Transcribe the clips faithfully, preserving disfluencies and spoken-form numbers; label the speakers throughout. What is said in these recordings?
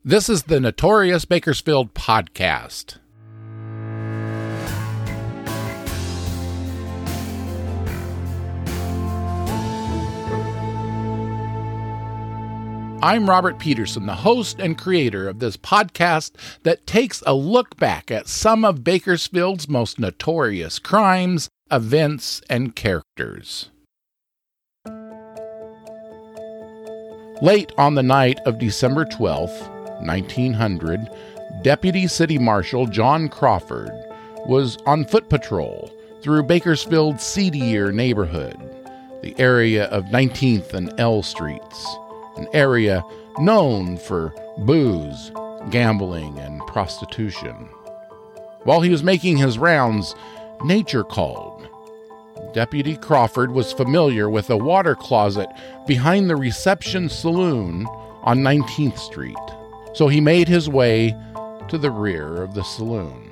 Speaker 1: This is the Notorious Bakersfield Podcast. I'm Robert Peterson, the host and creator of this podcast that takes a look back at some of Bakersfield's most notorious crimes, events, and characters. Late on the night of December twelfth, nineteen hundred, Deputy City Marshal John Crawford was on foot patrol through Bakersfield's seedier neighborhood, the area of nineteenth and L Streets, an area known for booze, gambling, and prostitution. While he was making his rounds, nature called. Deputy Crawford was familiar with a water closet behind the reception saloon on nineteenth Street, so he made his way to the rear of the saloon.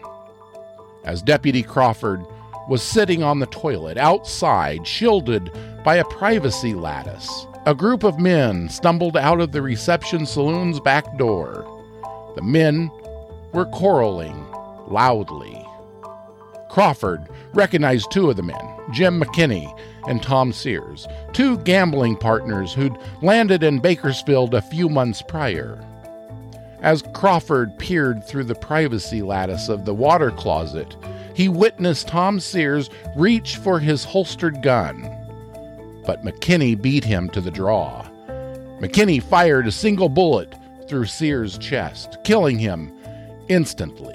Speaker 1: As Deputy Crawford was sitting on the toilet outside, shielded by a privacy lattice, a group of men stumbled out of the reception saloon's back door. The men were quarreling loudly. Crawford recognized two of the men, Jim McKinney and Tom Sears, two gambling partners who'd landed in Bakersfield a few months prior. As Crawford peered through the privacy lattice of the water closet, he witnessed Tom Sears reach for his holstered gun. But McKinney beat him to the draw. McKinney fired a single bullet through Sears' chest, killing him instantly.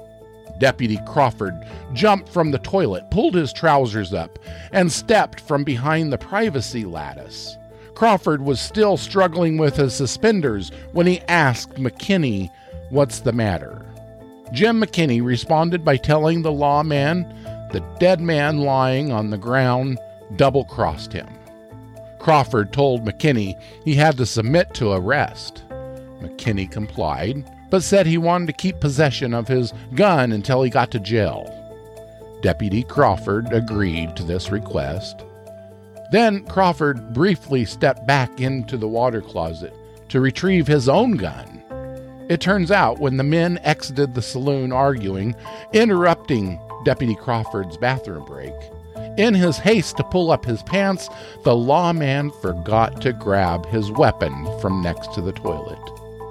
Speaker 1: Deputy Crawford jumped from the toilet, pulled his trousers up, and stepped from behind the privacy lattice. Crawford was still struggling with his suspenders when he asked McKinney, "What's the matter?" Jim McKinney responded by telling the lawman the dead man lying on the ground double-crossed him. Crawford told McKinney he had to submit to arrest. McKinney complied, but said he wanted to keep possession of his gun until he got to jail. Deputy Crawford agreed to this request. Then Crawford briefly stepped back into the water closet to retrieve his own gun. It turns out when the men exited the saloon arguing, interrupting Deputy Crawford's bathroom break, in his haste to pull up his pants, the lawman forgot to grab his weapon from next to the toilet.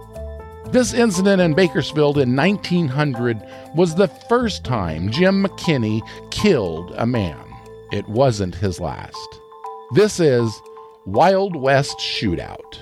Speaker 1: This incident in Bakersfield in nineteen hundred was the first time Jim McKinney killed a man. It wasn't his last. This is Wild West Shootout.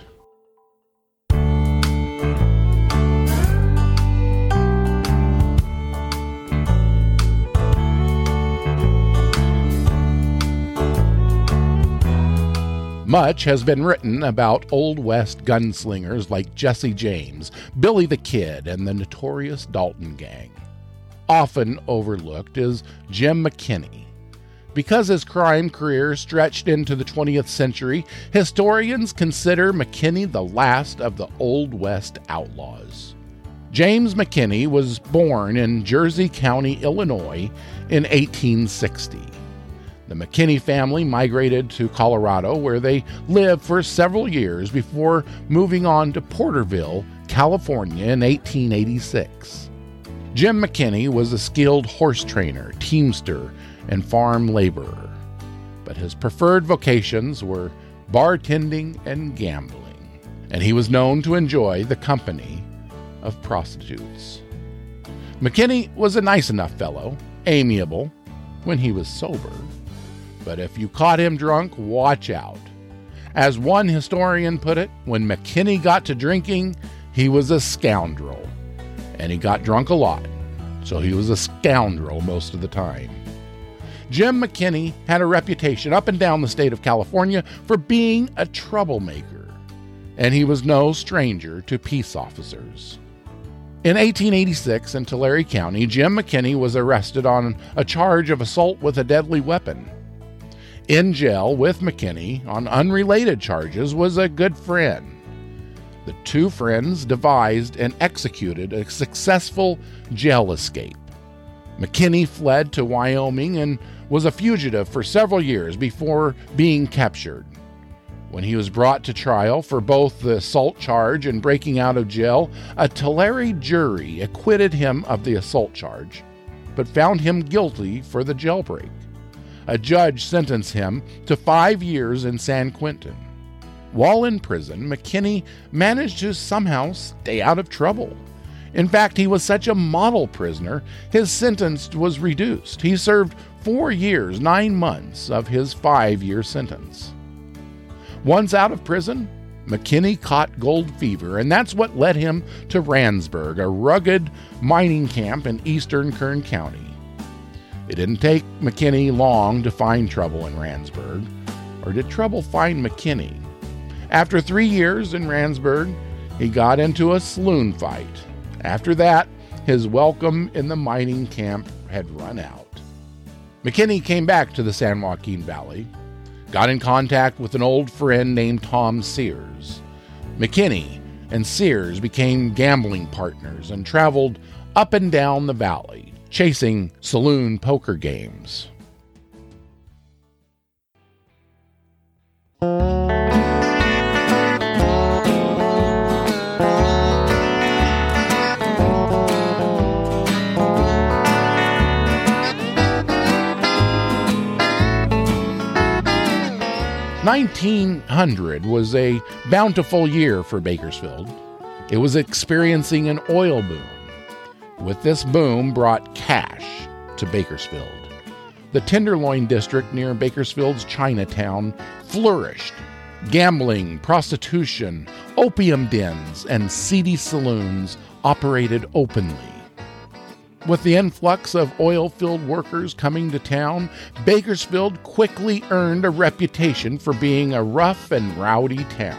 Speaker 1: Much has been written about Old West gunslingers like Jesse James, Billy the Kid, and the notorious Dalton Gang. Often overlooked is Jim McKinney. Because his crime career stretched into the twentieth century, historians consider McKinney the last of the Old West outlaws. James McKinney was born in Jersey County, Illinois in eighteen sixty. The McKinney family migrated to Colorado, where they lived for several years before moving on to Porterville, California in eighteen eighty-six. Jim McKinney was a skilled horse trainer, teamster, and farm laborer, but his preferred vocations were bartending and gambling, and he was known to enjoy the company of prostitutes. McKinney was a nice enough fellow, amiable when he was sober, but if you caught him drunk, watch out. As one historian put it, when McKinney got to drinking, he was a scoundrel, and he got drunk a lot, so he was a scoundrel most of the time. Jim McKinney had a reputation up and down the state of California for being a troublemaker, and he was no stranger to peace officers. In eighteen eighty-six in Tulare County, Jim McKinney was arrested on a charge of assault with a deadly weapon. In jail with McKinney on unrelated charges was a good friend. The two friends devised and executed a successful jail escape. McKinney fled to Wyoming and was a fugitive for several years before being captured. When he was brought to trial for both the assault charge and breaking out of jail, a Tulare jury acquitted him of the assault charge, but found him guilty for the jailbreak. A judge sentenced him to five years in San Quentin. While in prison, McKinney managed to somehow stay out of trouble. In fact, he was such a model prisoner, his sentence was reduced. He served four years, nine months of his five-year sentence. Once out of prison, McKinney caught gold fever, and that's what led him to Randsburg, a rugged mining camp in eastern Kern County. It didn't take McKinney long to find trouble in Randsburg, or did trouble find McKinney? After three years in Randsburg, he got into a saloon fight. After that, his welcome in the mining camp had run out. McKinney came back to the San Joaquin Valley, got in contact with an old friend named Tom Sears. McKinney and Sears became gambling partners and traveled up and down the valley, chasing saloon poker games. nineteen hundred was a bountiful year for Bakersfield. It was experiencing an oil boom. With this boom brought cash to Bakersfield. The Tenderloin district near Bakersfield's Chinatown flourished. Gambling, prostitution, opium dens, and seedy saloons operated openly. With the influx of oil-filled workers coming to town, Bakersfield quickly earned a reputation for being a rough and rowdy town.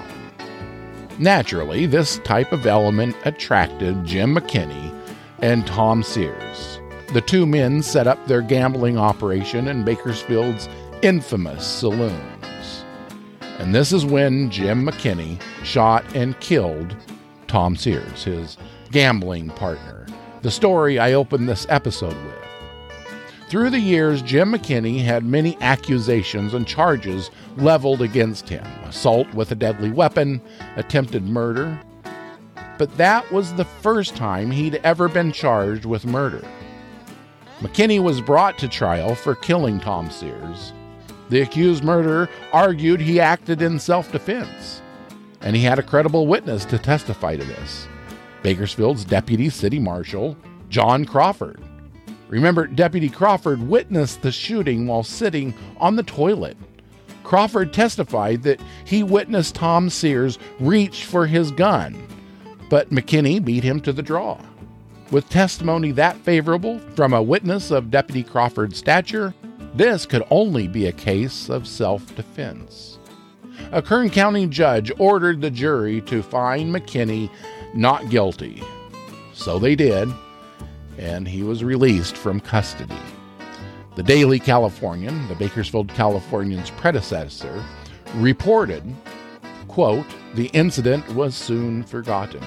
Speaker 1: Naturally, this type of element attracted Jim McKinney and Tom Sears. The two men set up their gambling operation in Bakersfield's infamous saloons. And this is when Jim McKinney shot and killed Tom Sears, his gambling partner. The story I opened this episode with. Through the years, Jim McKinney had many accusations and charges leveled against him. Assault with a deadly weapon, attempted murder. But that was the first time he'd ever been charged with murder. McKinney was brought to trial for killing Tom Sears. The accused murderer argued he acted in self-defense, and he had a credible witness to testify to this. Bakersfield's Deputy City Marshal, John Crawford. Remember, Deputy Crawford witnessed the shooting while sitting on the toilet. Crawford testified that he witnessed Tom Sears reach for his gun, but McKinney beat him to the draw. With testimony that favorable from a witness of Deputy Crawford's stature, this could only be a case of self-defense. A Kern County judge ordered the jury to find McKinney not guilty. So they did, and he was released from custody. The Daily Californian, the Bakersfield Californian's predecessor, reported, quote, "The incident was soon forgotten."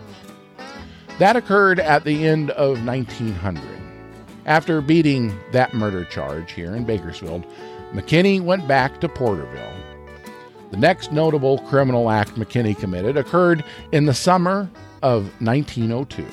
Speaker 1: That occurred at the end of nineteen hundred. After beating that murder charge here in Bakersfield, McKinney went back to Porterville. The next notable criminal act McKinney committed occurred in the summer of nineteen oh two.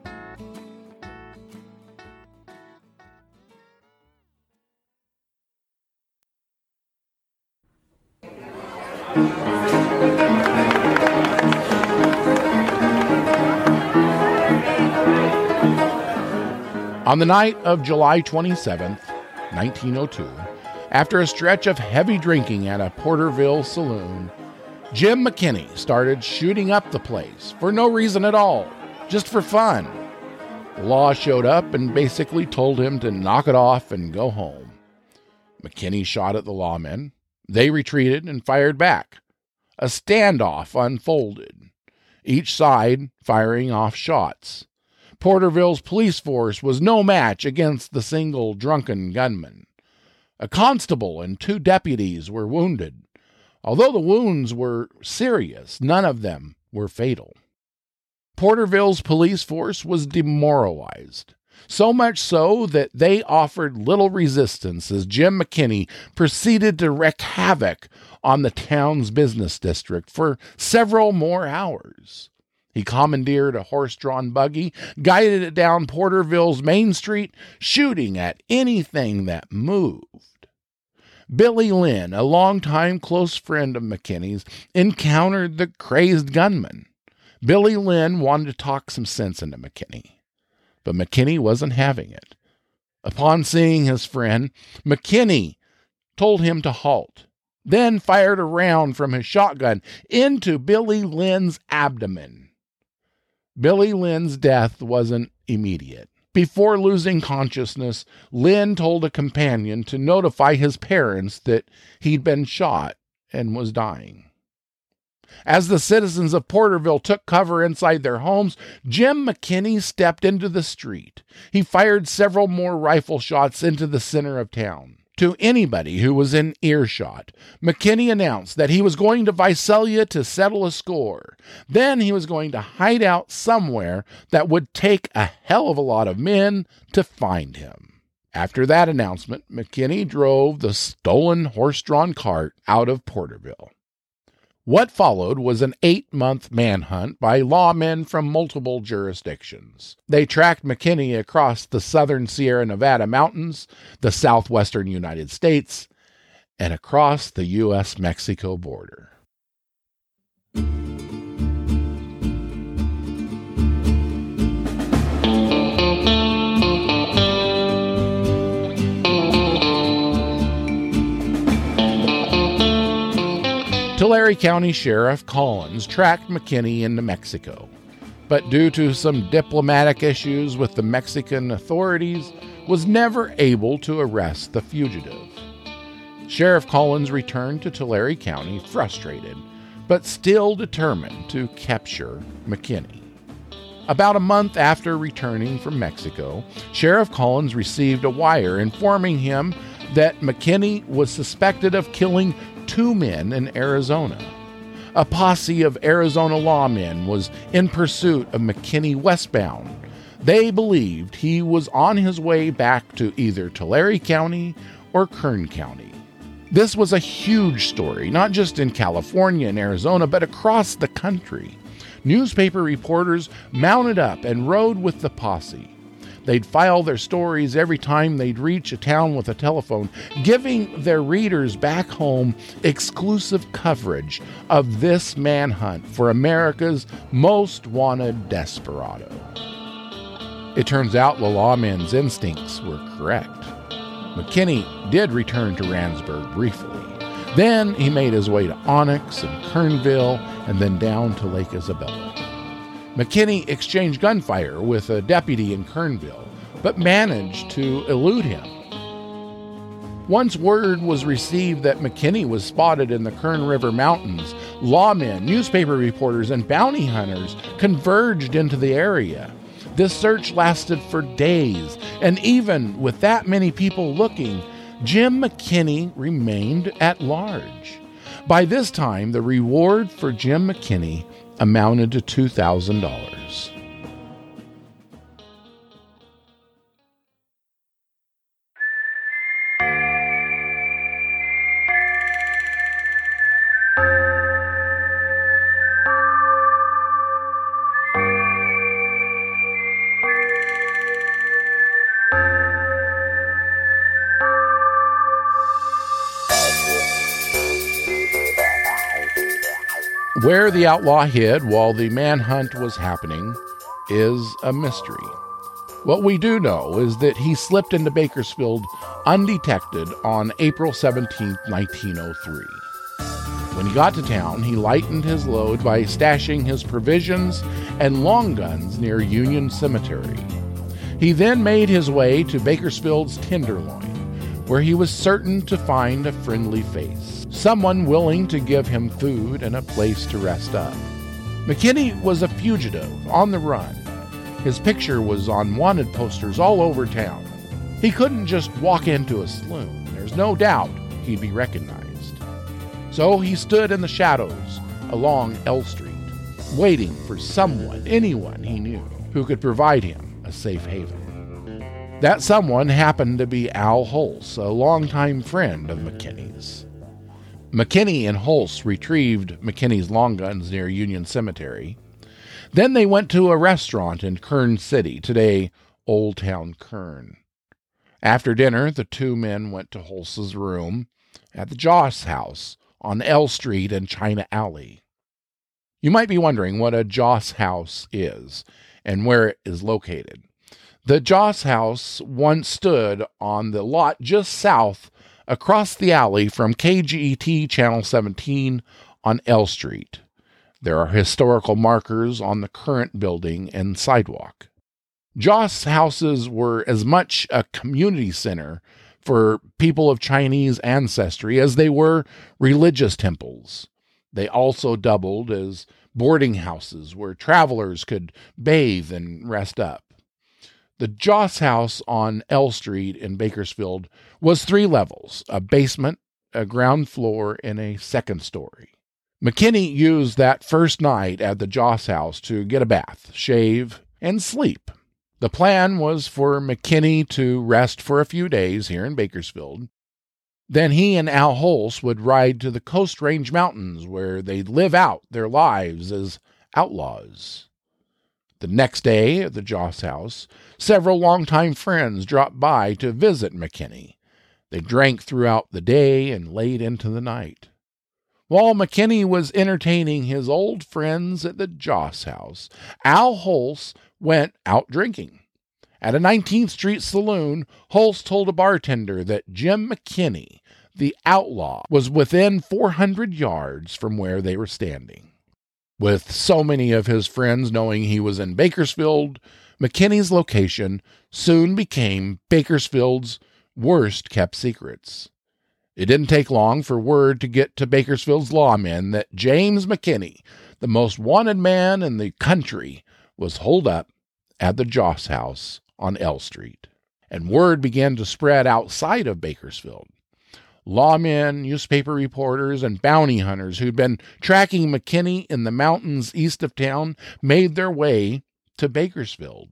Speaker 1: On the night of July twenty-seventh, nineteen oh two, after a stretch of heavy drinking at a Porterville saloon, Jim McKinney started shooting up the place for no reason at all, just for fun. The law showed up and basically told him to knock it off and go home. McKinney shot at the lawmen. They retreated and fired back. A standoff unfolded, each side firing off shots. Porterville's police force was no match against the single drunken gunman. A constable and two deputies were wounded. Although the wounds were serious, none of them were fatal. Porterville's police force was demoralized. So much so that they offered little resistance as Jim McKinney proceeded to wreak havoc on the town's business district for several more hours. He commandeered a horse-drawn buggy, guided it down Porterville's Main Street, shooting at anything that moved. Billy Lynn, a longtime close friend of McKinney's, encountered the crazed gunman. Billy Lynn wanted to talk some sense into McKinney, but McKinney wasn't having it. Upon seeing his friend, McKinney told him to halt, then fired a round from his shotgun into Billy Lynn's abdomen. Billy Lynn's death wasn't immediate. Before losing consciousness, Lynn told a companion to notify his parents that he'd been shot and was dying. As the citizens of Porterville took cover inside their homes, Jim McKinney stepped into the street. He fired several more rifle shots into the center of town. To anybody who was in earshot, McKinney announced that he was going to Visalia to settle a score. Then he was going to hide out somewhere that would take a hell of a lot of men to find him. After that announcement, McKinney drove the stolen horse-drawn cart out of Porterville. What followed was an eight-month manhunt by lawmen from multiple jurisdictions. They tracked McKinney across the southern Sierra Nevada mountains, the southwestern United States, and across the U S Mexico border. Tulare County Sheriff Collins tracked McKinney into Mexico, but due to some diplomatic issues with the Mexican authorities, was never able to arrest the fugitive. Sheriff Collins returned to Tulare County frustrated, but still determined to capture McKinney. About a month after returning from Mexico, Sheriff Collins received a wire informing him that McKinney was suspected of killing two men in Arizona. A posse of Arizona lawmen was in pursuit of McKinney westbound. They believed he was on his way back to either Tulare County or Kern County. This was a huge story, not just in California and Arizona, but across the country. Newspaper reporters mounted up and rode with the posse. They'd file their stories every time they'd reach a town with a telephone, giving their readers back home exclusive coverage of this manhunt for America's most wanted desperado. It turns out the lawmen's instincts were correct. McKinney did return to Randsburg briefly. Then he made his way to Onyx and Kernville and then down to Lake Isabella. McKinney exchanged gunfire with a deputy in Kernville, but managed to elude him. Once word was received that McKinney was spotted in the Kern River Mountains, lawmen, newspaper reporters, and bounty hunters converged into the area. This search lasted for days, and even with that many people looking, Jim McKinney remained at large. By this time, the reward for Jim McKinney amounted to two thousand dollars. Where the outlaw hid while the manhunt was happening is a mystery. What we do know is that he slipped into Bakersfield undetected on April seventeenth, nineteen oh three. When he got to town, he lightened his load by stashing his provisions and long guns near Union Cemetery. He then made his way to Bakersfield's Tenderloin, where he was certain to find a friendly face, someone willing to give him food and a place to rest up. McKinney was a fugitive on the run. His picture was on wanted posters all over town. He couldn't just walk into a saloon. There's no doubt he'd be recognized. So he stood in the shadows along L Street, waiting for someone, anyone he knew, who could provide him a safe haven. That someone happened to be Al Holz, a longtime friend of McKinney's. McKinney and Holz retrieved McKinney's long guns near Union Cemetery. Then they went to a restaurant in Kern City, today Old Town Kern. After dinner, the two men went to Holz's room at the Joss House on L Street and China Alley. You might be wondering what a Joss House is and where it is located. The Joss House once stood on the lot just south across the alley from K G E T Channel seventeen on L Street. There are historical markers on the current building and sidewalk. Joss houses were as much a community center for people of Chinese ancestry as they were religious temples. They also doubled as boarding houses where travelers could bathe and rest up. The Joss House on L Street in Bakersfield was three levels, a basement, a ground floor, and a second story. McKinney used that first night at the Joss House to get a bath, shave, and sleep. The plan was for McKinney to rest for a few days here in Bakersfield. Then he and Al Holz would ride to the Coast Range Mountains where they'd live out their lives as outlaws. The next day at the Joss House, several longtime friends dropped by to visit McKinney. They drank throughout the day and late into the night. While McKinney was entertaining his old friends at the Joss House, Al Holz went out drinking. At a nineteenth Street saloon, Holz told a bartender that Jim McKinney, the outlaw, was within four hundred yards from where they were standing. With so many of his friends knowing he was in Bakersfield, McKinney's location soon became Bakersfield's worst-kept secrets. It didn't take long for word to get to Bakersfield's lawmen that James McKinney, the most wanted man in the country, was holed up at the Joss House on L Street. And word began to spread outside of Bakersfield. Lawmen, newspaper reporters, and bounty hunters who'd been tracking McKinney in the mountains east of town made their way to Bakersfield.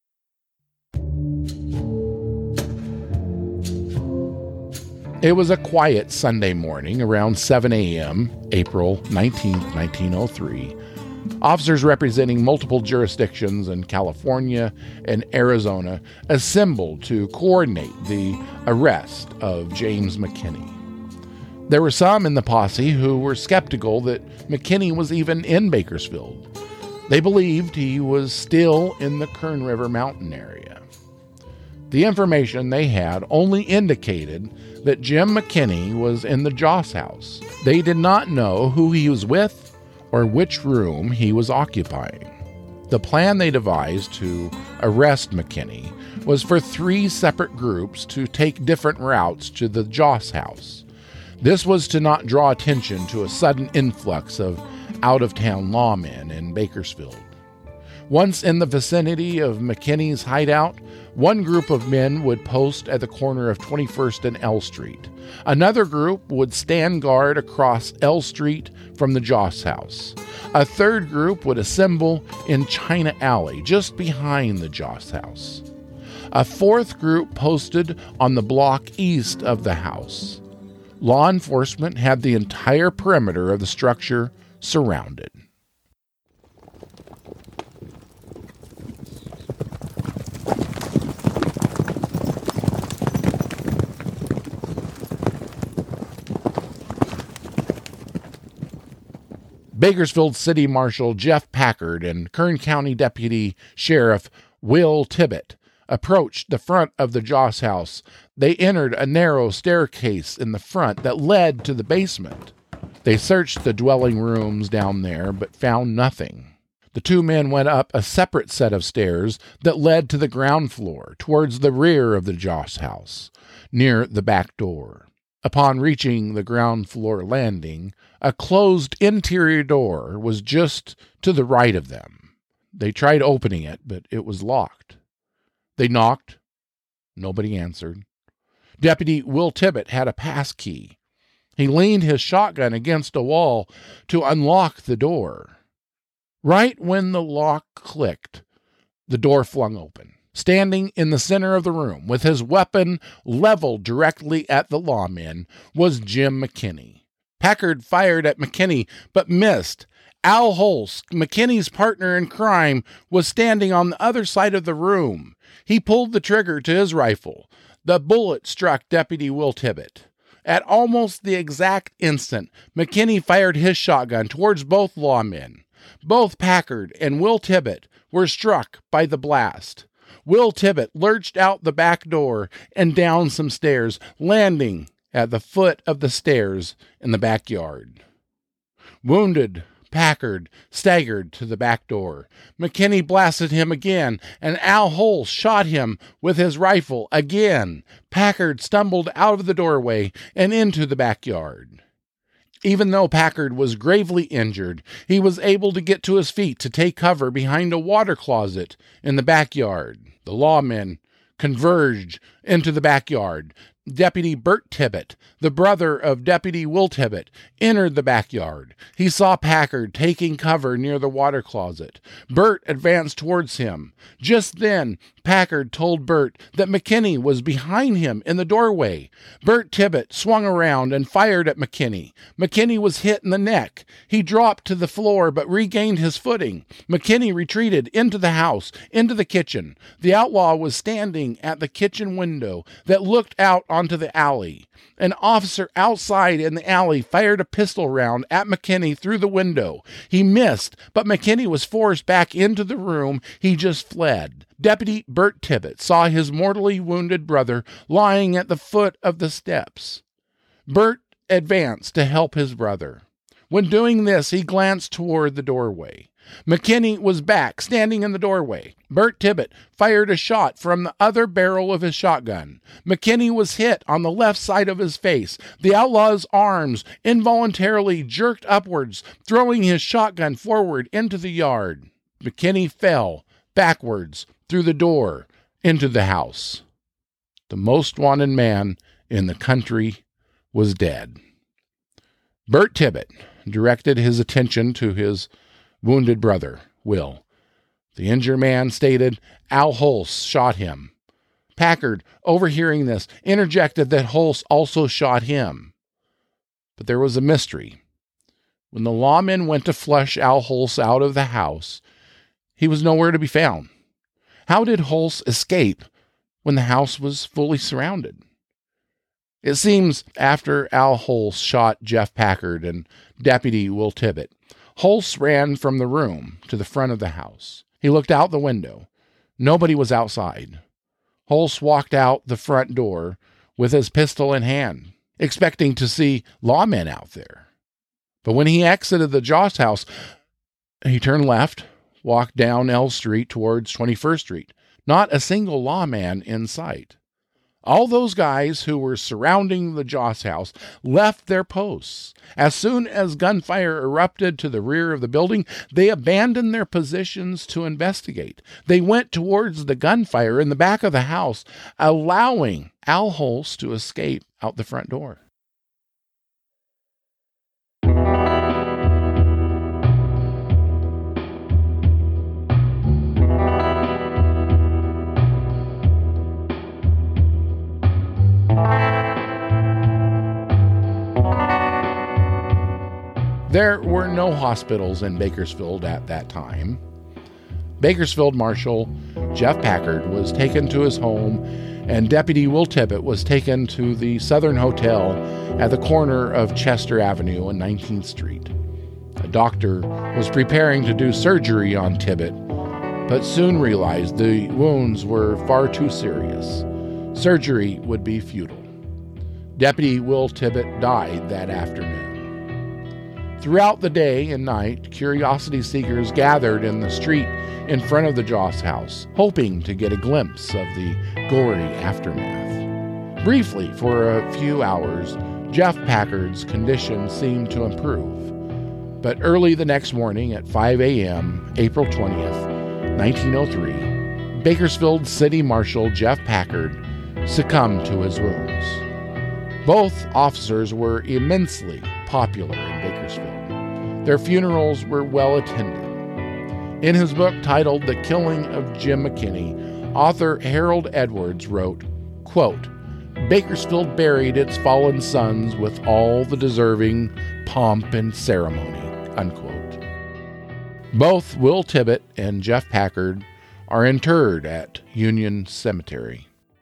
Speaker 1: It was a quiet Sunday morning around seven a.m., April nineteenth, nineteen oh three. Officers representing multiple jurisdictions in California and Arizona assembled to coordinate the arrest of James McKinney. There were some in the posse who were skeptical that McKinney was even in Bakersfield. They believed he was still in the Kern River mountain area. The information they had only indicated that Jim McKinney was in the Joss House. They did not know who he was with or which room he was occupying. The plan they devised to arrest McKinney was for three separate groups to take different routes to the Joss House. This was to not draw attention to a sudden influx of out-of-town lawmen in Bakersfield. Once in the vicinity of McKinney's hideout, one group of men would post at the corner of twenty-first and L Street. Another group would stand guard across L Street from the Joss House. A third group would assemble in China Alley, just behind the Joss House. A fourth group posted on the block east of the house. Law enforcement had the entire perimeter of the structure surrounded. Bakersfield City Marshal Jeff Packard and Kern County Deputy Sheriff Will Tibbett approached the front of the Joss House. They entered a narrow staircase in the front that led to the basement. They searched the dwelling rooms down there, but found nothing. The two men went up a separate set of stairs that led to the ground floor, towards the rear of the Joss House, near the back door. Upon reaching the ground floor landing, a closed interior door was just to the right of them. They tried opening it, but it was locked. They knocked. Nobody answered. Deputy Will Tibbett had a pass key. He leaned his shotgun against a wall to unlock the door. Right when the lock clicked, the door flung open. Standing in the center of the room with his weapon leveled directly at the lawmen was Jim McKinney. Packard fired at McKinney but missed. Al Holst, McKinney's partner in crime, was standing on the other side of the room. He pulled the trigger to his rifle. The bullet struck Deputy Will Tibbet. At almost the exact instant, McKinney fired his shotgun towards both lawmen. Both Packard and Will Tibbet were struck by the blast. Will Tibbet lurched out the back door and down some stairs, landing at the foot of the stairs in the backyard. Wounded, Packard staggered to the back door. McKinney blasted him again, and Al Holst shot him with his rifle again. Packard stumbled out of the doorway and into the backyard. Even though Packard was gravely injured, he was able to get to his feet to take cover behind a water closet in the backyard. The lawmen converged into the backyard. Deputy Bert Tibbet, the brother of Deputy Will Tibbet, entered the backyard. He saw Packard taking cover near the water closet. Bert advanced towards him. Just then, Packard told Bert that McKinney was behind him in the doorway. Bert Tibbet swung around and fired at McKinney. McKinney was hit in the neck. He dropped to the floor but regained his footing. McKinney retreated into the house, into the kitchen. The outlaw was standing at the kitchen window that looked out onto the alley. An officer outside in the alley fired a pistol round at McKinney through the window. He missed, but McKinney was forced back into the room he just fled. Deputy Bert Tibbet saw his mortally wounded brother lying at the foot of the steps. Bert advanced to help his brother. When doing this, he glanced toward the doorway. McKinney was back, standing in the doorway. Bert Tibbet fired a shot from the other barrel of his shotgun. McKinney was hit on the left side of his face. The outlaw's arms involuntarily jerked upwards, throwing his shotgun forward into the yard. McKinney fell backwards through the door into the house. The most wanted man in the country was dead. Bert Tibbet directed his attention to his wounded brother, Will. The injured man stated Al Holst shot him. Packard, overhearing this, interjected that Holst also shot him. But there was a mystery. When the lawmen went to flush Al Holst out of the house, he was nowhere to be found. How did Holst escape when the house was fully surrounded? It seems after Al Holst shot Jeff Packard and Deputy Will Tibbet, Holst ran from the room to the front of the house. He looked out the window. Nobody was outside. Holst walked out the front door with his pistol in hand, expecting to see lawmen out there. But when he exited the Joss house, he turned left, walked down L Street towards twenty-first Street. Not a single lawman in sight. All those guys who were surrounding the Joss house left their posts. As soon as gunfire erupted to the rear of the building, they abandoned their positions to investigate. They went towards the gunfire in the back of the house, allowing Al Holst to escape out the front door. There were no hospitals in Bakersfield at that time. Bakersfield Marshal Jeff Packard was taken to his home, and Deputy Will Tibbet was taken to the Southern Hotel at the corner of Chester Avenue and nineteenth Street. A doctor was preparing to do surgery on Tibbet, but soon realized the wounds were far too serious. Surgery would be futile. Deputy Will Tibbet died that afternoon. Throughout the day and night, curiosity seekers gathered in the street in front of the Joss house, hoping to get a glimpse of the gory aftermath. Briefly, for a few hours, Jeff Packard's condition seemed to improve. But early the next morning at five a.m., April twentieth, nineteen oh three, Bakersfield City Marshal Jeff Packard succumbed to his wounds. Both officers were immensely popular in Bakersfield. Their funerals were well attended. In his book titled The Killing of Jim McKinney, author Harold Edwards wrote, quote, "Bakersfield buried its fallen sons with all the deserving pomp and ceremony," unquote. Both Will Tibbet and Jeff Packard are interred at Union Cemetery.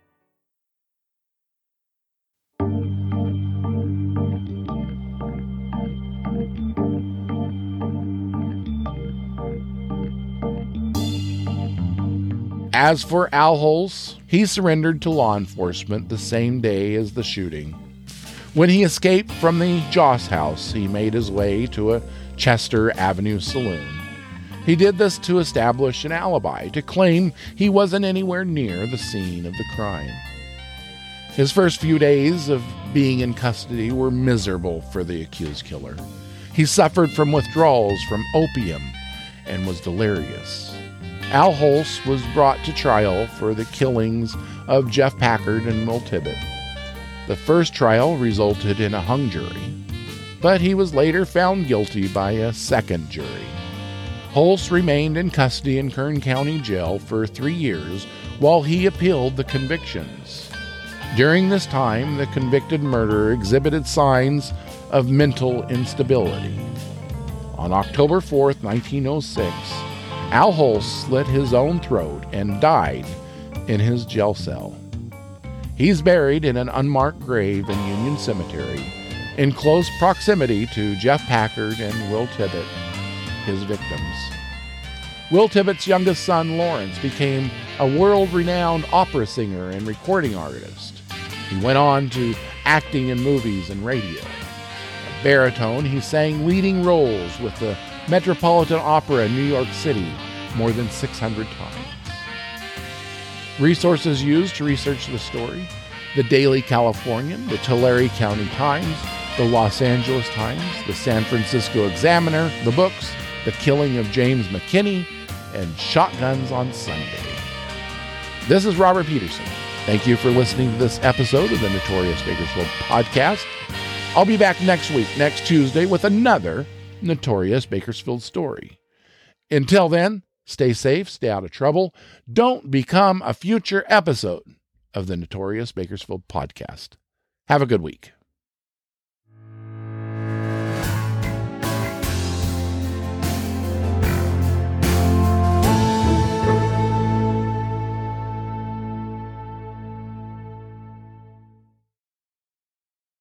Speaker 1: As for Al Holz, he surrendered to law enforcement the same day as the shooting. When he escaped from the Joss house, he made his way to a Chester Avenue saloon. He did this to establish an alibi, to claim he wasn't anywhere near the scene of the crime. His first few days of being in custody were miserable for the accused killer. He suffered from withdrawals from opium and was delirious. Al Holz was brought to trial for the killings of Jeff Packard and Will Tibbet. The first trial resulted in a hung jury, but he was later found guilty by a second jury. Holz remained in custody in Kern County Jail for three years while he appealed the convictions. During this time, the convicted murderer exhibited signs of mental instability. On October fourth, nineteen oh six, Al Holz slit his own throat and died in his jail cell. He's buried in an unmarked grave in Union Cemetery, in close proximity to Jeff Packard and Will Tibbet, his victims. Will Tibbet's youngest son, Lawrence, became a world-renowned opera singer and recording artist. He went on to acting in movies and radio. A baritone, he sang leading roles with the Metropolitan Opera in New York City more than six hundred times. Resources used to research the story: the Daily Californian, the Tulare County Times, the Los Angeles Times, the San Francisco Examiner, the books The Killing of James McKinney, and Shotguns on Sunday. This is Robert Peterson. Thank you for listening to this episode of the Notorious Bakersfield Podcast. I'll be back next week, next Tuesday, with another Notorious Bakersfield story. Until then, stay safe, stay out of trouble. Don't become a future episode of the Notorious Bakersfield Podcast. Have a good week.